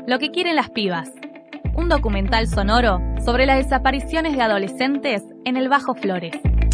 Lo que quieren las pibas. Un documental sonoro sobre las desapariciones de adolescentes en el Bajo Flores.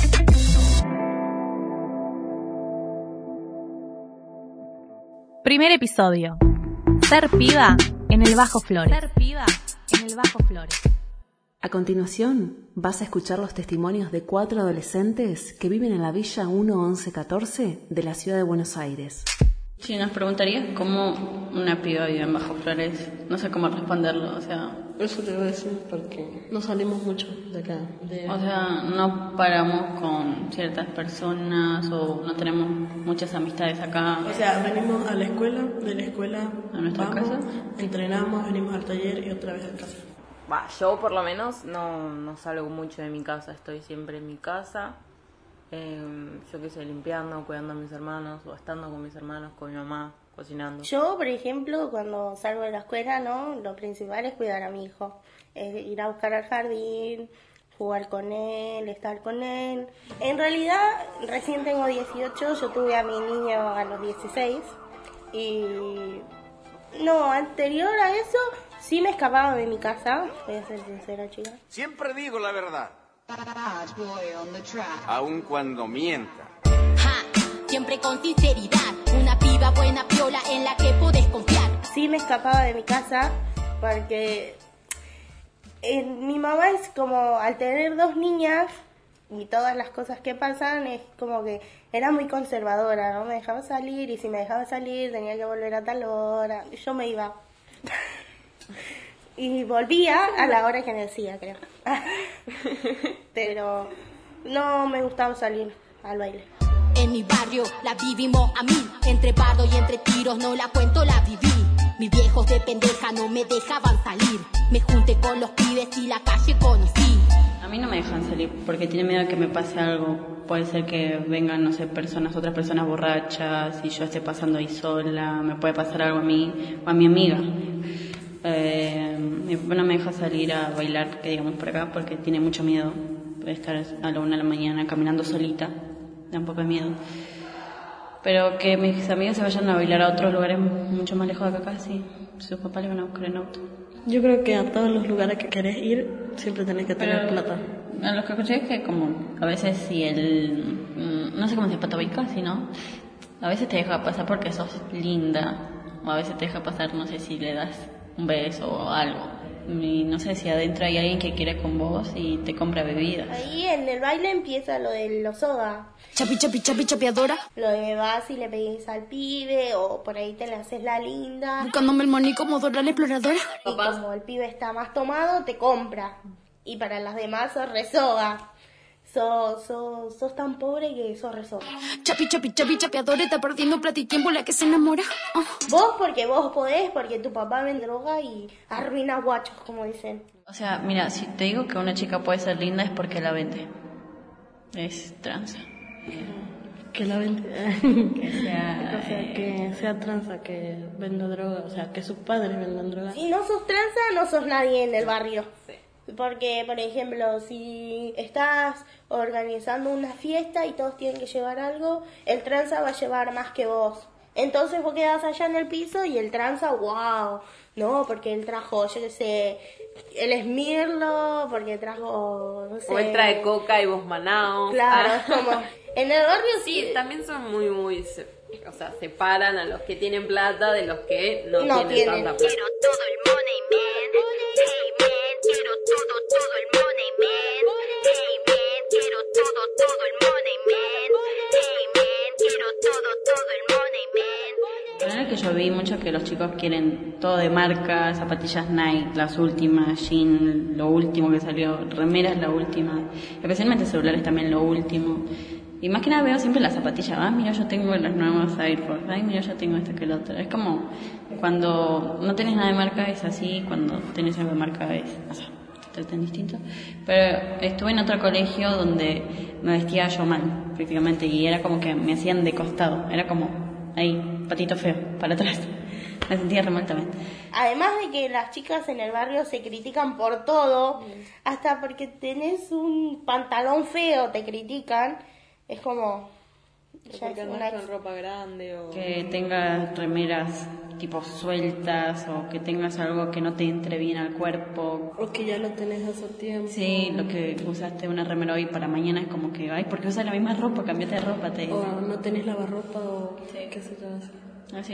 Primer episodio. Ser piba en el Bajo Flores. Ser piba en el Bajo Flores. A continuación, vas a escuchar los testimonios de 4 adolescentes que viven en la Villa 11114 de la ciudad de Buenos Aires. Si nos preguntarías cómo una piba vive en Bajo Flores, no sé cómo responderlo, Eso te voy a decir porque no salimos mucho de acá. No paramos con ciertas personas o no tenemos muchas amistades acá. Venimos a la escuela, de la escuela a nuestra casa, entrenamos, venimos al taller y otra vez a casa. Yo por lo menos no salgo mucho de mi casa, estoy siempre en mi casa. Yo qué sé, limpiando, cuidando a mis hermanos o estando con mis hermanos, con mi mamá, cocinando. Yo, por ejemplo, cuando salgo de la escuela, lo principal es cuidar a mi hijo, ir a buscar al jardín, jugar con él, estar con él. En realidad, recién tengo 18, yo tuve a mi niño a los 16 y anterior a eso sí me escapaba de mi casa, voy a ser sincera, chica. Siempre digo la verdad, aun cuando mienta. Siempre con sinceridad, una piba buena piola en la que podés confiar. Sí me escapaba de mi casa porque mi mamá es como, al tener 2 niñas y todas las cosas que pasan, es como que era muy conservadora, no me dejaba salir y si me dejaba salir tenía que volver a tal hora, yo me iba. Y volvía a la hora que me decía, creo. Pero no me gustaba salir al baile. En mi barrio la vivimos a mí, entre bardo y entre tiros no la cuento, la viví. Mis viejos de pendeja no me dejaban salir, me junté con los pibes y la calle conocí. A mí no me dejan salir porque tienen miedo de que me pase algo. Puede ser que vengan, otras personas borrachas y yo esté pasando ahí sola, me puede pasar algo a mí o a mi amiga. Mi papá no me deja salir a bailar, por acá, porque tiene mucho miedo de estar a la 1 de la mañana caminando solita, da un poco de miedo. Pero que mis amigos se vayan a bailar a otros lugares mucho más lejos de acá, sí, sus papás le van a buscar en auto. Yo creo que a todos los lugares que querés ir siempre tenés que tener plata. A los que escuché es que como a veces si no sé cómo se patobica, sino a veces te deja pasar porque sos linda, o a veces te deja pasar, no sé si le das un beso o algo. Y no sé si adentro hay alguien que quiere con vos y te compra bebidas. Ahí en el baile empieza lo de los soga. Chapeadora. Lo de vas y le pedís al pibe o por ahí te le haces la linda. Buscándome el money como Dora la exploradora. Y como el pibe está más tomado, te compra. Y para las demás sos resoga. Sos tan pobre que sos resoga. Chapeadora, está perdiendo plata y tiempo la que se enamora. Vos porque vos podés, porque tu papá vende droga y arruina guachos, como dicen. Mira, si te digo que una chica puede ser linda es porque la vende. Es tranza. Que la vende. Que sea tranza, que venda droga, que sus padres vendan droga. Si no sos tranza, no sos nadie en el barrio. Sí. Porque, por ejemplo, si estás organizando una fiesta y todos tienen que llevar algo, el tranza va a llevar más que vos. Entonces vos quedás allá en el piso y el tranza, wow, no, porque él trajo, yo qué sé, el esmirlo, porque trajo, no sé. O él trae coca y vos manao. Claro, es como, en el barrio sí, también son muy, separan a los que tienen plata de los que no tienen tanta plata. Quiero todo el money, man. Hey, man, quiero todo el money, man. Hey, man, quiero todo el money, man. Hey, man, quiero todo el money, man. La verdad es que yo vi mucho que los chicos quieren todo de marca, zapatillas Nike, las últimas, jean, lo último que salió, remeras la última, especialmente celulares también lo último. Y más que nada veo siempre las zapatillas. Mira, yo tengo las nuevas Air Force. Mira, yo tengo esta que la otra. Es como cuando no tenés nada de marca es así, cuando tenés algo de marca es, te tratan distinto. Pero estuve en otro colegio donde me vestía yo mal, prácticamente, y era como que me hacían de costado. Era como ahí, patito feo, para atrás. Me sentía re mal también. Además de que las chicas en el barrio se critican por todo, hasta porque tenés un pantalón feo te critican. Es como, O porque andás con ropa grande o... Que tengas remeras tipo sueltas o que tengas algo que no te entre bien al cuerpo. O que ya lo tenés hace tiempo. Sí, lo que usaste una remera hoy para mañana es como que, ay, ¿por qué usas la misma ropa? Cambiate de ropa. O no tenés lavarropa o qué sé yo así. Así.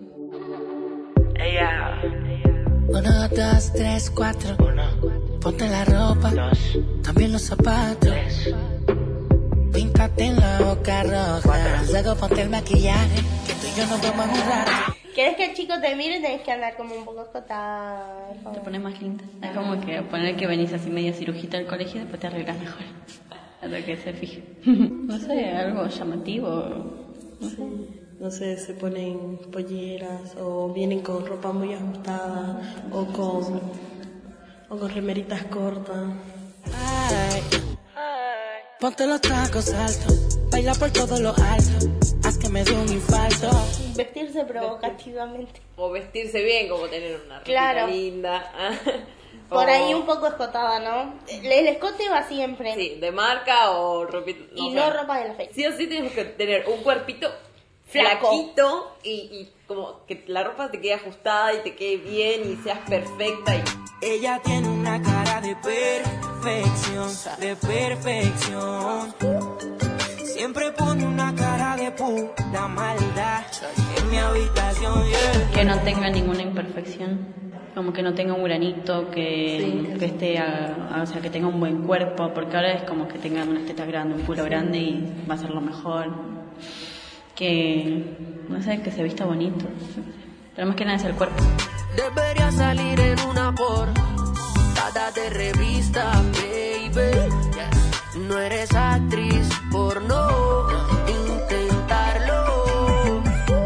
1, 2, 3, 4. Ponte la ropa, también los zapatos. Píntate en la boca roja. Luego ponte el maquillaje, que tú y yo nos vamos a jugar. ¿Querés que el chico te mire? Tenés que andar como un poco escotada. Te pones más linda. Es como que poner que venís así medio cirujita al colegio y después te arreglas mejor. Hasta que se fije. No sé, algo llamativo. No sé, se ponen polleras o vienen con ropa muy ajustada o con remeritas cortas. Ay, ponte los tacos altos, baila por todo lo alto, haz que me dé un infarto. Vestirse provocativamente. O vestirse bien, como tener una Claro. ropita linda. Por ahí un poco escotada, ¿no? El escote va siempre. Sí, de marca o ropita. Y no ropa de la fecha. Sí o sí tenemos que tener un cuerpito Flaco. flaquito y como que la ropa te quede ajustada y te quede bien y seas perfecta. Ella tiene una cara de perfección, Siempre pone una cara de pura maldad en mi habitación, yeah. Que no tenga ninguna imperfección. Como que no tenga un granito, que esté, o sea, que tenga un buen cuerpo, porque ahora es como que tenga unas tetas grandes, un culo grande y va a ser lo mejor. Que, no sé, que se vista bonito. Pero más que nada es el cuerpo. Debería salir en una portada de revista, baby. No eres actriz porno, intentarlo.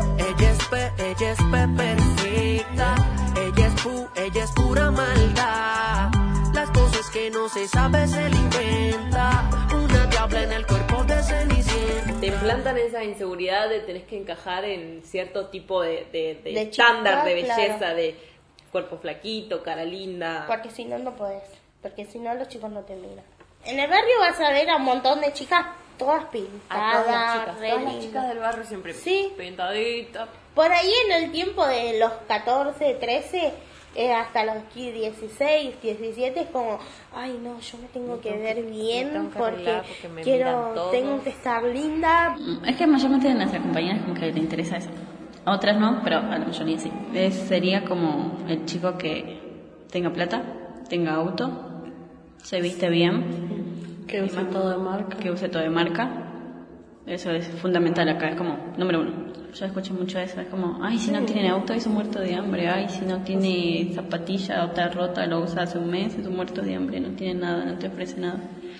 Ella es perfecta. Ella es pura maldad. Las cosas que no se sabe se le inventa. Una diabla en el cuerpo de Cenicienta. Te implantan esa inseguridad de tenés que encajar en cierto tipo de De estándar chica, de belleza, claro. de cuerpo flaquito, cara linda. Porque si no, no podés. Porque si no, los chicos no te miran. En el barrio vas a ver a un montón de chicas todas A pintadas, todas las re chicas lindas. del barrio siempre Sí. pintaditas. Por ahí en el tiempo de los 14, 13, hasta los 16, 17 es como, ay no, yo me tengo que ver bien tengo que porque arreglar porque me miran todos. tengo que estar linda. Es que mayormente de nuestras compañeras como que le interesa eso. A otras no, pero a la mayoría sí. Sería como el chico que tenga plata, tenga auto, se viste bien, Que use todo de marca. que use todo de marca. Eso es fundamental acá, es como número uno. Yo escucho mucho eso, es como, ay, si no tiene auto es un muerto de hambre, ay, si no tiene zapatilla o está rota, lo usa hace un mes, es un muerto de hambre, no tiene nada, no te ofrece nada.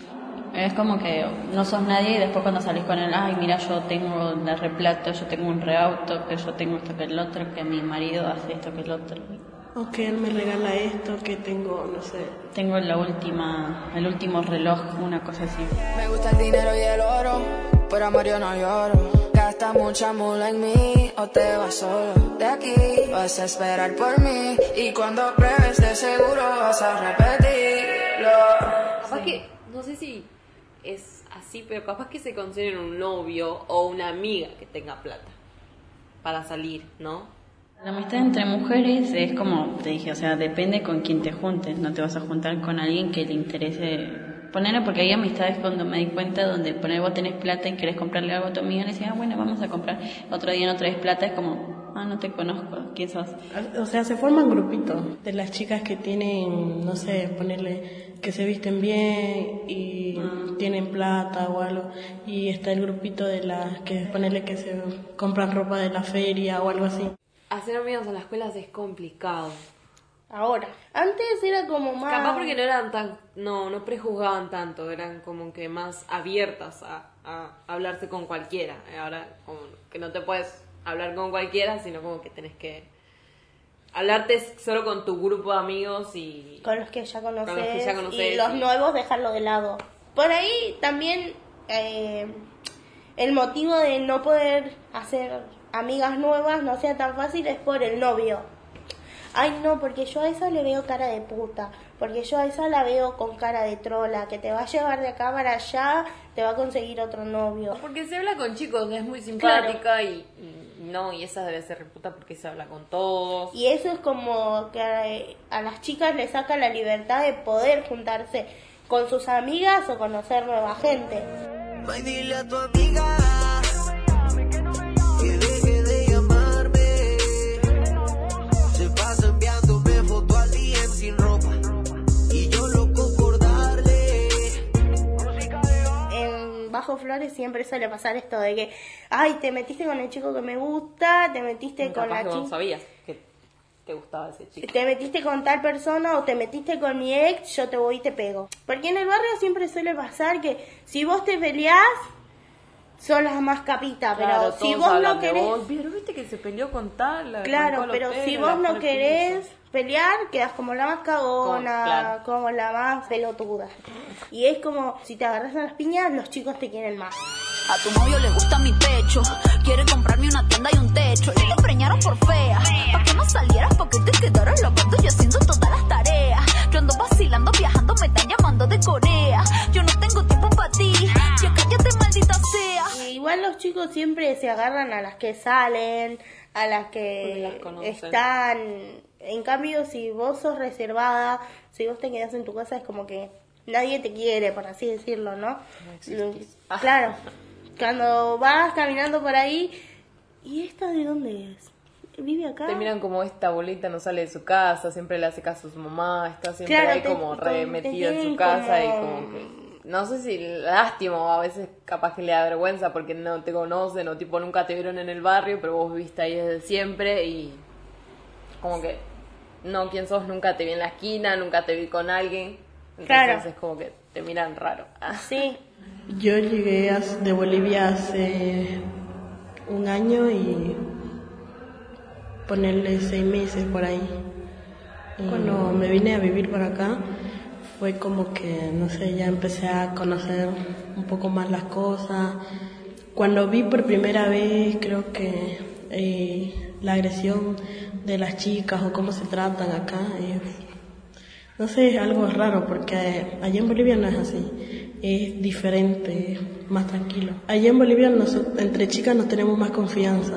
Es como que no sos nadie y después cuando salís con él, ay, mira, yo tengo la replata, yo tengo un reauto, que yo tengo esto que el otro, que mi marido hace esto que el otro. O que él me regala esto, que tengo, no sé. Tengo el último reloj, una cosa así. Me gusta el dinero y el oro, por amor yo no lloro. Gasta mucha mula en mí o te vas solo. De aquí vas a esperar por mí y cuando pruebes de seguro vas a repetirlo. Capaz que, no sé si es así, pero capaz que se consideren un novio o una amiga que tenga plata para salir, ¿no? La amistad entre mujeres es como te dije, o sea, depende con quién te juntes, no te vas a juntar con alguien que le interese ponerlo, porque hay amistades cuando me di cuenta donde poner vos tenés plata y querés comprarle algo a tu amiga, le decís, ah, bueno, vamos a comprar, otro día no traes plata, es como, ah, no te conozco, ¿quién sos? O sea, se forman grupitos de las chicas que tienen, no sé, ponerle que se visten bien y tienen plata o algo, y está el grupito de las que ponerle que se compran ropa de la feria o algo así. Hacer amigos en las escuelas es complicado. Ahora, antes era como más... Capaz porque no eran tan, no prejuzgaban tanto, eran como que más abiertas a hablarse con cualquiera. Ahora como que no te puedes hablar con cualquiera, sino como que tenés que hablarte solo con tu grupo de amigos y Con los que ya conoces, Con los que ya conoces y los y- nuevos dejarlo de lado. Por ahí también el motivo de no poder hacer amigas nuevas no sea tan fácil es por el novio. ay no, porque yo a esa le veo cara de puta, porque yo a esa la veo con cara de trola, que te va a llevar de acá para allá, te va a conseguir otro novio. Porque se habla con chicos, es muy simpática y esa debe ser reputa porque se habla con todos. Y eso es como que a las chicas les saca la libertad de poder juntarse con sus amigas o conocer nueva gente. Ay, dile a tu amiga que deje de llamarme. Se pasa enviándome foto al DM sin ropa y yo loco por darle. En Bajo Flores siempre suele pasar esto de que, ay, te metiste con el chico que me gusta, te metiste con la chica. No sabías que te gustaba ese chico. Te metiste con tal persona o te metiste con mi ex, yo te voy y te pego. Porque en el barrio siempre suele pasar que si vos te peleás, son las más capitas, Claro, pero si vos no querés... Pero viste que se peleó con tal... Claro, pero si vos no querés pelear, quedás como la más cagona, Claro. como la más pelotuda. Y es como, si te agarras a las piñas, los chicos te quieren más. A tu novio le gusta mi pecho, quiere comprarme una tienda y un techo. Y le preñaron por fea, pa' que no salieras, pa' que te quedaras lavando y haciendo todas las tareas. Yo ando vacilando, viajando, me están llamando de Corea. Yo no tengo tiempo pa' ti, ya cállate maldita sea. Y igual los chicos siempre se agarran a las que salen, a las que están... En cambio, si vos sos reservada, si vos te quedás en tu casa, es como que nadie te quiere, por así decirlo, ¿no? Claro. Cuando vas caminando por ahí, ¿y esta de dónde es? ¿Vive acá? Te miran como esta bolita no sale de su casa, siempre le hace caso a su mamá, está siempre Claro, ahí como re metido en su casa y como que... No sé si lástima o a veces capaz que le da vergüenza porque no te conocen o tipo nunca te vieron en el barrio, pero vos viviste ahí desde siempre y como que no, quién sos, nunca te vi en la esquina, nunca te vi con alguien, entonces Claro. es como que te miran raro. Sí. Yo llegué de Bolivia hace un año y ponerle 6 meses por ahí. Cuando me vine a vivir para acá fue como que, no sé, ya empecé a conocer un poco más las cosas. Cuando vi por primera vez, creo que la agresión de las chicas o cómo se tratan acá, no sé, es algo raro porque allá en Bolivia no es así, es diferente, es más tranquilo. Allá en Bolivia entre chicas nos tenemos más confianza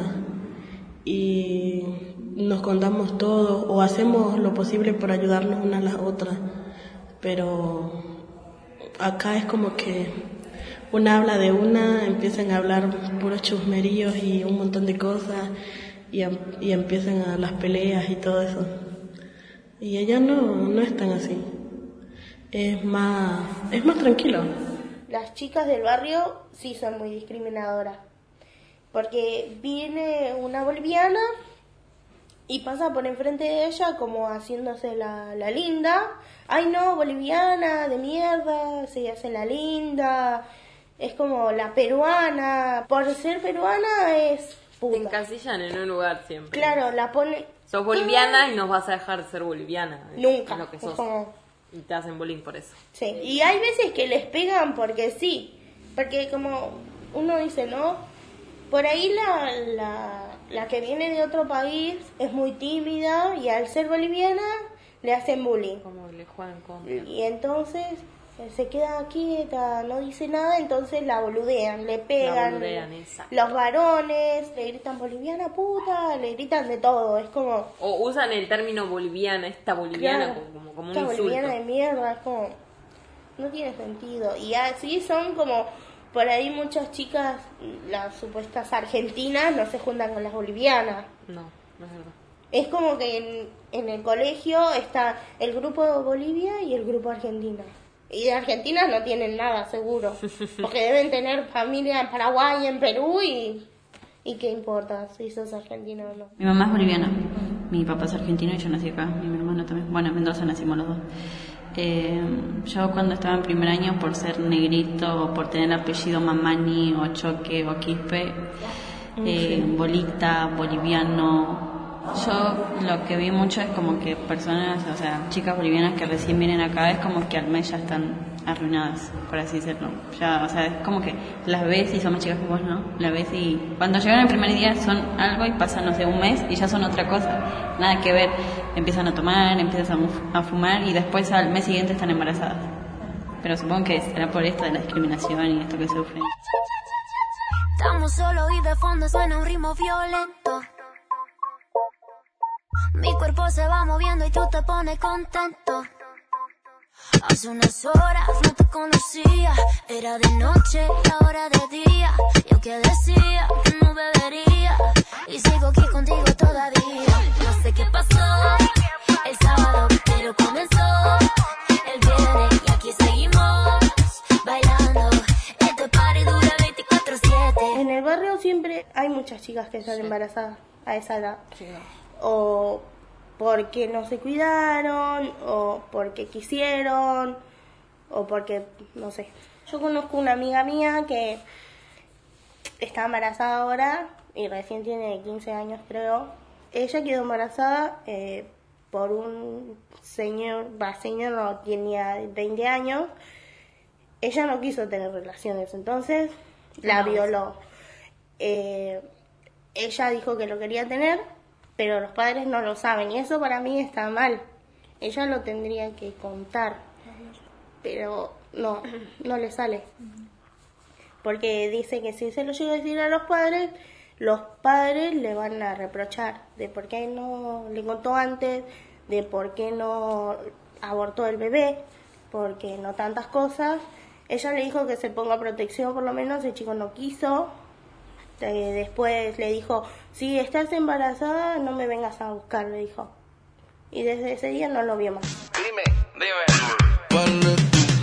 y nos contamos todo o hacemos lo posible por ayudarnos unas a las otras, pero acá es como que una habla de una, empiezan a hablar puros chusmeríos y un montón de cosas y empiezan a las peleas y todo eso. Y ella no es tan así. Es más tranquilo. Las chicas del barrio sí son muy discriminadoras. Porque viene una boliviana y pasa por enfrente de ella como haciéndose la linda. Ay no, boliviana de mierda, se hace la linda. Es como la peruana. Por ser peruana es puta. Te encasillan en un lugar siempre. Claro, la pone... Sos boliviana y no vas a dejar de ser boliviana. Nunca. Es lo que sos. Es como... Y te hacen bullying por eso. Sí. Y hay veces que les pegan porque sí. Porque como uno dice, ¿no? Por ahí la que viene de otro país es muy tímida y al ser boliviana le hacen bullying. Como le juegan contra. Y entonces se queda quieta, no dice nada, entonces la boludean, le pegan. La boludean, exacto. Los varones le gritan boliviana puta, le gritan de todo, es como... O usan el término boliviana, esta boliviana, Claro, como un esta insulto. boliviana de mierda, es como... No tiene sentido. Y así son como... Por ahí muchas chicas, las supuestas argentinas, no se juntan con las bolivianas. No es verdad. Es como que en el colegio está el grupo de Bolivia y el grupo Argentina. Y de Argentina no tienen nada, seguro. Porque deben tener familia en Paraguay, en Perú y qué importa si sos argentino o no. Mi mamá es boliviana, mi papá es argentino y yo nací acá, y mi hermano también. Bueno, en Mendoza nacimos los dos. Yo cuando estaba en primer año, por ser negrito, por tener apellido Mamani o Choque o Quispe, bolita, boliviano... Yo lo que vi mucho es como que personas, o sea, chicas bolivianas que recién vienen acá, es como que al mes ya están arruinadas, por así decirlo. Ya, o sea, es como que las ves y son más chicas que vos, ¿no? Las ves y cuando llegan el primer día son algo y pasan, no sé, un mes y ya son otra cosa. Nada que ver. Empiezan a tomar, empiezan a fumar y después al mes siguiente están embarazadas. Pero supongo que será por esto de la discriminación y esto que sufren. Estamos solos y de fondo suena un ritmo violento. Mi cuerpo se va moviendo y tú te pones contento. Hace unas horas no te conocía, era de noche y ahora de día. Yo que decía que no bebería y sigo aquí contigo todavía. No sé qué pasó el sábado, pero comenzó el viernes y aquí seguimos bailando. Este party dura 24/7. En el barrio siempre hay muchas chicas que están embarazadas a esa edad. O porque no se cuidaron, o porque quisieron, o porque, no sé. Yo conozco una amiga mía que está embarazada ahora y recién tiene 15 años, creo. Ella quedó embarazada por un señor no tenía 20 años. Ella no quiso tener relaciones, entonces la violó. Ella dijo que lo quería tener, pero los padres no lo saben y eso para mí está mal. Ella lo tendría que contar, pero no le sale. Porque dice que si se lo llega a decir a los padres le van a reprochar de por qué no le contó antes, de por qué no abortó el bebé, porque no tantas cosas. Ella le dijo que se ponga protección, por lo menos el chico no quiso. Después le dijo, si estás embarazada no me vengas a buscar, le dijo. Y desde ese día no lo vio más. Dime. ¿Cuál es tu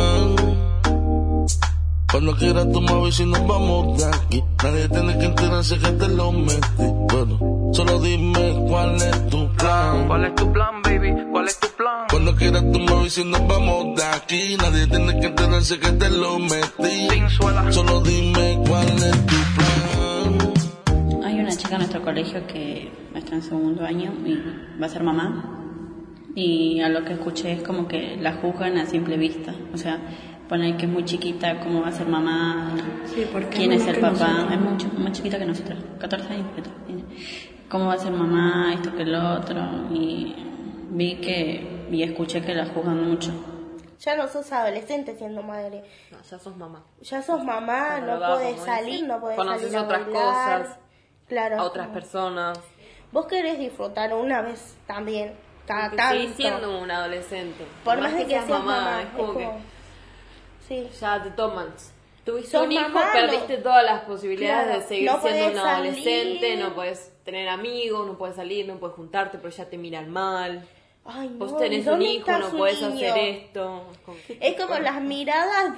plan? Cuando quieras tú me avisas y nos vamos de aquí. Nadie tiene que enterarse que te lo metí. Bueno, solo dime cuál es tu plan. ¿Cuál es tu plan, baby? ¿Cuál es tu plan? Cuando quieras tú me avisas y nos vamos de aquí. Nadie tiene que enterarse que te lo metí. Solo dime cuál es tu plan. Hay una chica en nuestro colegio que está en segundo año y va a ser mamá. Y a lo que escuché es como que la juzgan a simple vista. O sea, ponen que es muy chiquita, cómo va a ser mamá, sí, quién es el papá. Es mucho más chiquita que nosotros, 14 años. Cómo va a ser mamá, esto que lo otro. Y escuché que la juzgan mucho. Ya no sos adolescente siendo madre. No, ya sos mamá. Ya sos mamá, no podés salir, no podés conoces salir a otras bailar, cosas, claro, a otras personas. Vos querés disfrutar una vez también, cada tanto. Seguís siendo un adolescente. Por más de que seas mamá, es como que sí. ya te toman. Tuviste Sos un hijo, mamá, perdiste todas las posibilidades claro, de seguir no siendo podés un adolescente, salir. no podés tener amigos, no podés salir, no podés juntarte, pero ya te miran mal. Ay, Vos no, tenés un ¿dónde hijo, está no su podés niño? hacer esto. Es como las miradas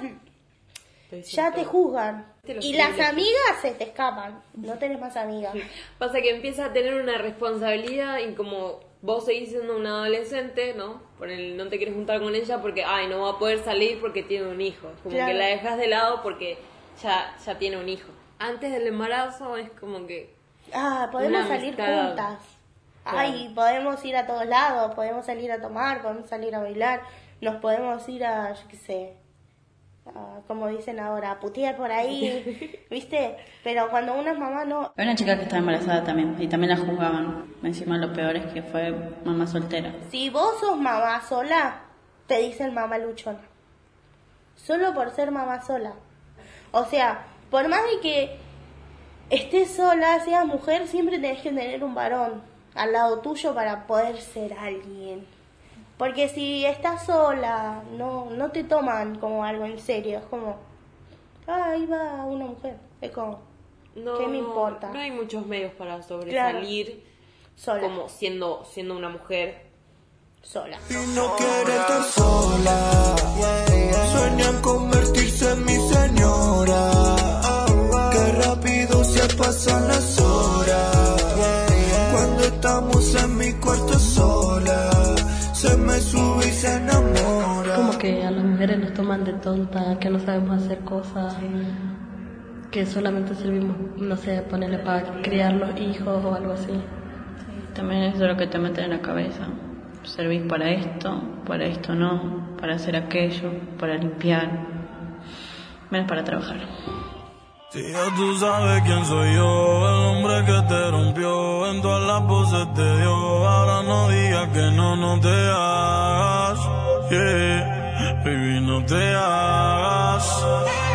ya te juzgan. Y las amigas se te escapan. No tenés más amigas. Pasa que empieza a tener una responsabilidad y como vos seguís siendo un adolescente, ¿no? No te quieres juntar con ella porque, no va a poder salir porque tiene un hijo. Como claro, que la dejas de lado porque ya tiene un hijo. Antes del embarazo es como que... podemos salir juntas. Claro. Podemos ir a todos lados, podemos salir a tomar, podemos salir a bailar, nos podemos ir a, yo qué sé, como dicen ahora, a putear por ahí, ¿viste? Pero cuando uno es mamá no... Hay una chica que estaba embarazada también, y también la juzgaban. Encima lo peor es que fue mamá soltera. Si vos sos mamá sola, te dicen mamá luchona. Solo por ser mamá sola. O sea, por más de que estés sola, seas mujer, siempre tenés que tener un varón al lado tuyo para poder ser alguien. Porque si estás sola, no te toman como algo en serio. Es como, ahí va una mujer. Es como, ¿qué me importa? No hay muchos medios para sobresalir sola, como siendo una mujer sola. Y no quiere estar sola, sueñan convertirse en mi señora. Qué rápido se pasan las horas. Cuando estamos en mi cuarto sola, se me sube y se enamora. Como que a las mujeres nos toman de tonta, que no sabemos hacer cosas, que solamente servimos, no sé, ponerle para criar los hijos o algo así. Sí, también eso es lo que te meten en la cabeza. servís para esto no, para hacer aquello, para limpiar, menos para trabajar. Si ya tú sabes quién soy yo, el hombre que te rompió, en todas las poses te dio, ahora no digas que no te hagas, yeah, baby, no te hagas.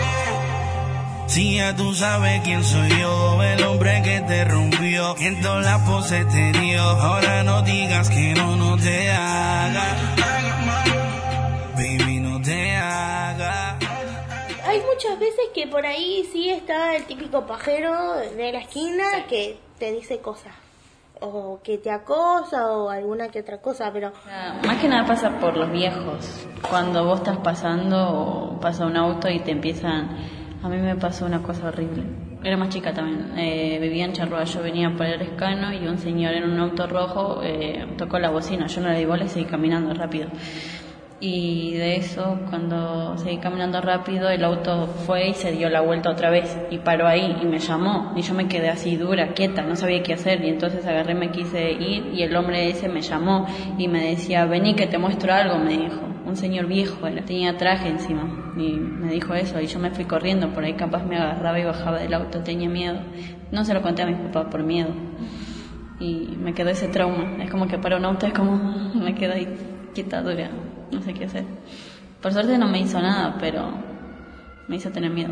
Si ya tú sabes quién soy yo, el hombre que te rompió, en todas las poses te dio, ahora no digas que no te hagas, baby, no te hagas. Hay muchas veces que por ahí sí está el típico pajero de la esquina que te dice cosas, o que te acosa, o alguna que otra cosa, pero... Más que nada pasa por los viejos. Cuando vos estás pasando, o pasa un auto y te empiezan... A mí me pasó una cosa horrible. Era más chica también. Vivía en Charrúa, yo venía por el Escano y un señor en un auto rojo tocó la bocina. Yo no le di bola y seguí caminando rápido. Y de eso, cuando seguí caminando rápido, el auto fue y se dio la vuelta otra vez y paró ahí y me llamó y yo me quedé así dura, quieta, no sabía qué hacer, y entonces agarré, me quise ir y el hombre ese me llamó y me decía, vení que te muestro algo, me dijo. Un señor viejo, él tenía traje encima y me dijo eso y yo me fui corriendo, por ahí capaz me agarraba y bajaba del auto, tenía miedo. No se lo conté a mis papás por miedo y me quedó ese trauma. Es como que para un auto es como me quedo ahí quieta, dura, no sé qué hacer. Por suerte no me hizo nada, pero me hizo tener miedo.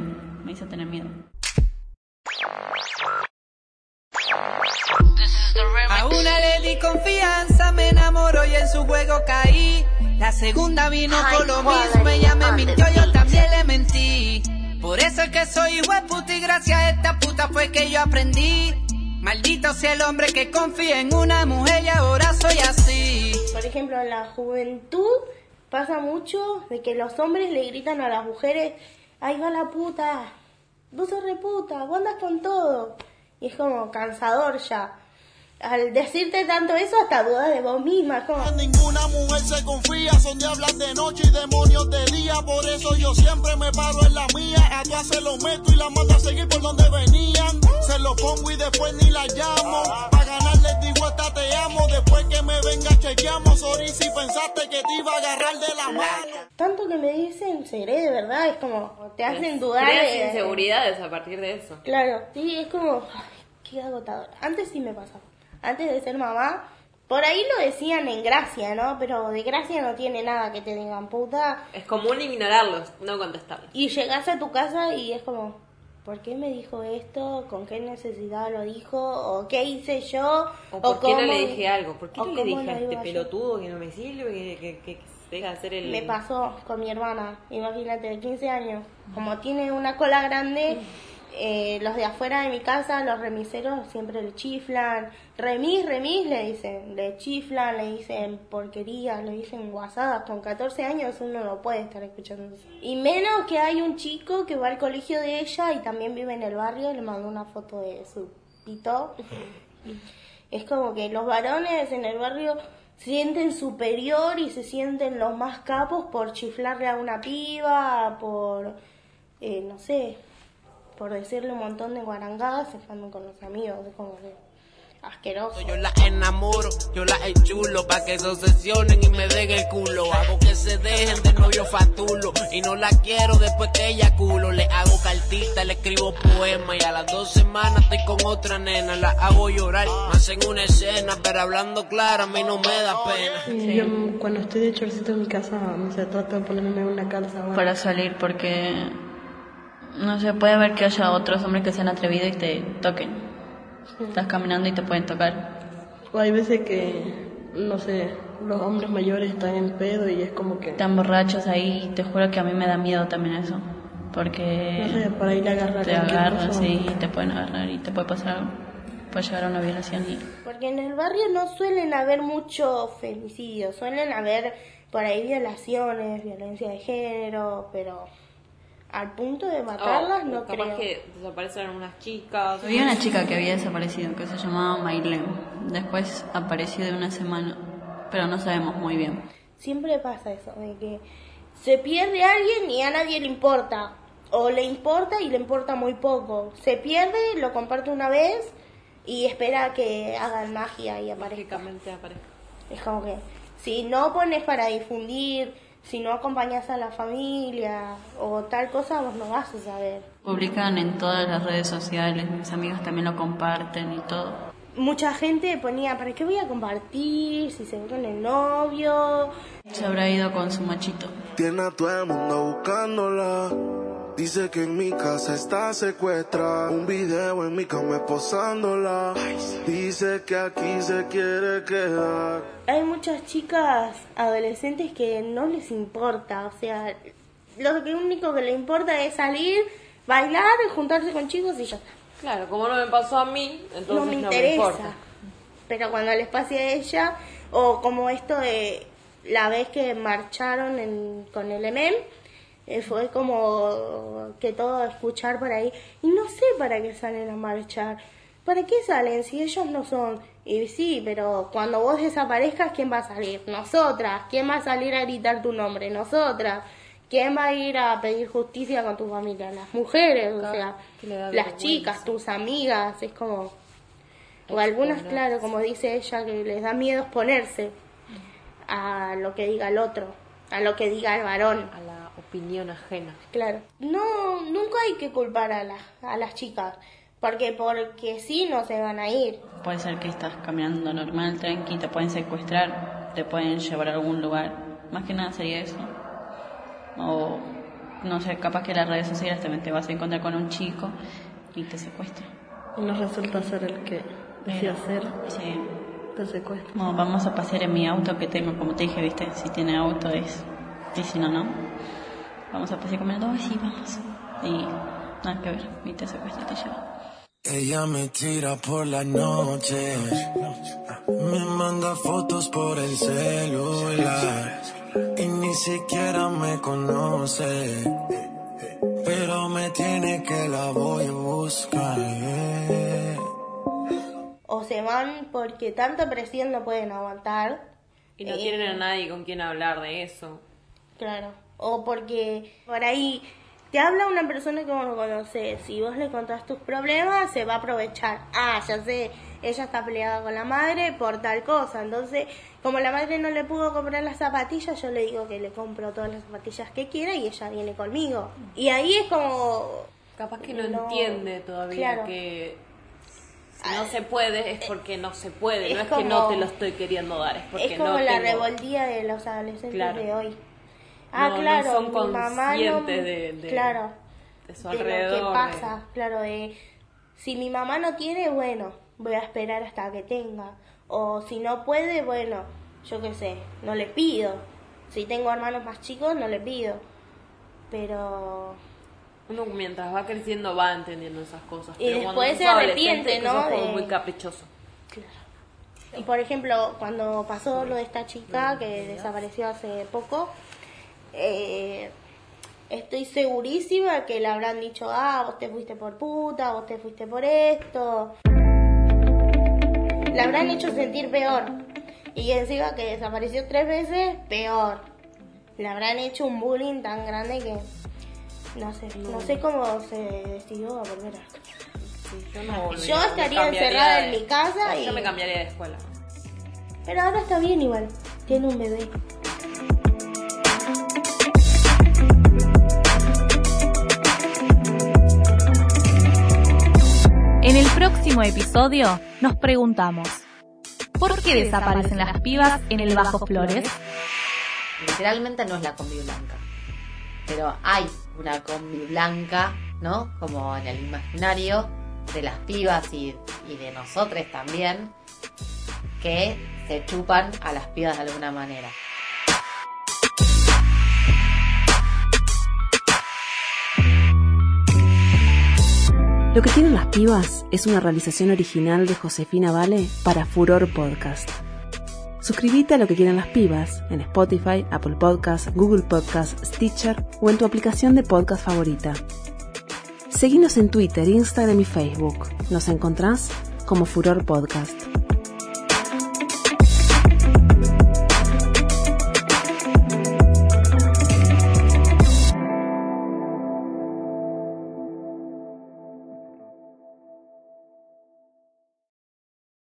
A una le di confianza, me enamoró y en su juego caí. La segunda vino por lo mismo, ella me mintió, yo también le mentí. Por eso es que soy hijo de puta y gracias a esta puta fue que yo aprendí. Maldito sea el hombre que confía en una mujer y ahora soy así. Por ejemplo, en la juventud pasa mucho de que los hombres le gritan a las mujeres, ahí va la puta, vos sos re puta, vos andas con todo. Y es como cansador ya. Al decirte tanto eso, hasta dudas de vos misma. Como... Ninguna mujer se confía, son diablas de noche y demonios de día. Por eso yo siempre me paro en la mía. A todas se lo meto y la mando a seguir por donde venían. Se lo pongo y después ni la llamo. Pa' ganar les digo hasta te amo. Después que me venga chequeamos. Sorry si pensaste que te iba a agarrar de la mano. Tanto que me dicen, seré de verdad, es como, te hacen dudar. Creas inseguridades a partir de eso. Claro, sí, es como, ay, qué agotador. Antes sí me pasaba. Antes de ser mamá, por ahí lo decían en gracia, ¿no? Pero de gracia no tiene nada que te digan puta. Es común ignorarlos, no contestarlos. Y llegás a tu casa y es como, ¿por qué me dijo esto? ¿Con qué necesidad lo dijo? ¿O qué hice yo? ¿O por qué no le dije algo? ¿Por qué no le dije a este yo? pelotudo que no me sirve, que deja de hacer el... Me pasó con mi hermana, imagínate, de 15 años. Como tiene una cola grande... los de afuera de mi casa, los remiseros siempre le chiflan, remis le dicen, le chiflan, le dicen porquerías, le dicen guasadas. Con 14 años uno no puede estar escuchando eso. Y menos que hay un chico que va al colegio de ella y también vive en el barrio, le mandó una foto de su pito. Es como que los varones en el barrio se sienten superior y se sienten los más capos por chiflarle a una piba, por, no sé... por decirle un montón de guarangadas, se andan con los amigos, es como que asqueroso. Yo la enamoro, yo la enchulo, pa' que se obsesionen y me den el culo. Hago que se dejen de novio fatulo, y no la quiero después que ella culo. Le hago cartita, le escribo poema, y a las 2 semanas estoy con otra nena. La hago llorar, me hacen una escena, pero hablando claro a mí no me da pena. Yo cuando estoy de chorcito en mi casa, no sé, trato de ponerme una calza. Bueno. Para salir, porque... no se puede ver que haya otros hombres que se han atrevido y te toquen. Sí. Estás caminando y te pueden tocar. O hay veces que, no sé, los hombres mayores están en pedo y es como que... están borrachos ahí, te juro que a mí me da miedo también eso. Porque... no sé, para ir a agarrar. Te agarran, sí, te pueden agarrar y te puede pasar algo. Puede llegar a una violación y... porque en el barrio no suelen haber muchos femicidios, suelen haber por ahí violaciones, violencia de género, pero... al punto de matarlas no capaz creo. Que desaparecen unas chicas. Había una chica que había desaparecido que se llamaba Maylene. Después apareció de una semana, pero no sabemos muy bien. Siempre pasa eso, de que se pierde a alguien y a nadie le importa. O le importa y le importa muy poco. Se pierde, lo comparte una vez y espera que hagan magia y aparezca. Mágicamente aparezca. Es como que Si no pones para difundir, si no acompañas a la familia o tal cosa, vos no vas a saber. Publican en todas las redes sociales, mis amigos también lo comparten y todo. Mucha gente ponía, ¿para qué voy a compartir? Si se ve con el novio. Se habrá ido con su machito. Tiene a todo el mundo buscándola. Dice que en mi casa está secuestrada. Un video en mi cama posándola. Dice que aquí se quiere quedar. Hay muchas chicas adolescentes que no les importa. O sea, lo único que les importa es salir, bailar, juntarse con chicos y ya está. Claro, como no me pasó a mí, entonces no me interesa. Pero cuando les pase a ella, o como esto de la vez que marcharon con el EMEM, fue como que todo escuchar por ahí. Y no sé para qué salen a marchar. ¿Para qué salen si ellos no son? Y sí, pero cuando vos desaparezcas, ¿quién va a salir? Nosotras. ¿Quién va a salir a gritar tu nombre? Nosotras. ¿Quién va a ir a pedir justicia con tu familia? Las mujeres, o sea, las chicas, tus amigas, es como... O algunas, claro, como dice ella, que les da miedo exponerse a lo que diga el otro, a lo que diga el varón. A la opinión ajena. Claro. No, nunca hay que culpar a las chicas, porque sí no se van a ir. Puede ser que estás caminando normal, tranqui, te pueden secuestrar, te pueden llevar a algún lugar. Más que nada sería eso. O, no sé, capaz que en las redes sociales también te vas a encontrar con un chico y te secuestra. Y no resulta ser el que decía ser. Sí. Te secuestra. No, vamos a pasear en mi auto que tengo, como te dije, viste, si tiene auto es... Y si no, no. Vamos a pasear con el auto, sí, vamos. Y nada que ver, y te secuestra, te lleva. Ella me tira por la noche, me manda fotos por el celular y ni siquiera me conoce, pero me tiene que la voy a buscar. O se van porque tanta presión no pueden aguantar. Y no tienen a nadie con quien hablar de eso. Claro. O porque por ahí te habla una persona que vos no conocés. Si vos le contás tus problemas, se va a aprovechar. Ah, ya sé, ella está peleada con la madre por tal cosa. Entonces, como la madre no le pudo comprar las zapatillas, yo le digo que le compro todas las zapatillas que quiera y ella viene conmigo. Y ahí es como... Capaz que no entiende todavía, claro, que si no se puede es porque no se puede. No es como, que no te lo estoy queriendo dar, es porque es como no la tengo... rebeldía de los adolescentes, claro, de hoy. No, claro, no son mi mamá conscientes claro, de su alrededor. De lo que pasa, claro, de si mi mamá no tiene, bueno, voy a esperar hasta que tenga. O si no puede, bueno, yo qué sé, no le pido. Si tengo hermanos más chicos, no le pido. Pero... Uno mientras va creciendo va entendiendo esas cosas. Y pero después se arrepiente, ¿no? Es como muy caprichoso. Claro. Y por ejemplo, cuando pasó lo de esta chica que desapareció hace poco... estoy segurísima que le habrán dicho, vos te fuiste por puta, vos te fuiste por esto. La habrán hecho sentir peor. Y encima que desapareció 3 veces, peor. Le habrán hecho un bullying tan grande que no sé cómo se decidió a volver a... Sí, yo estaría encerrada en mi casa y... Yo me cambiaría de escuela. Pero ahora está bien igual, tiene un bebé. En el próximo episodio nos preguntamos, ¿por qué desaparecen las pibas en el Bajo Flores? Literalmente no es la combi blanca, pero hay una combi blanca, ¿no? Como en el imaginario de las pibas y de nosotros también, que se chupan a las pibas de alguna manera. Lo que tienen las pibas es una realización original de Josefina Vale para Furor Podcast. Suscríbete a Lo que quieren las pibas en Spotify, Apple Podcasts, Google Podcasts, Stitcher o en tu aplicación de podcast favorita. Seguinos en Twitter, Instagram y Facebook. Nos encontrás como Furor Podcast.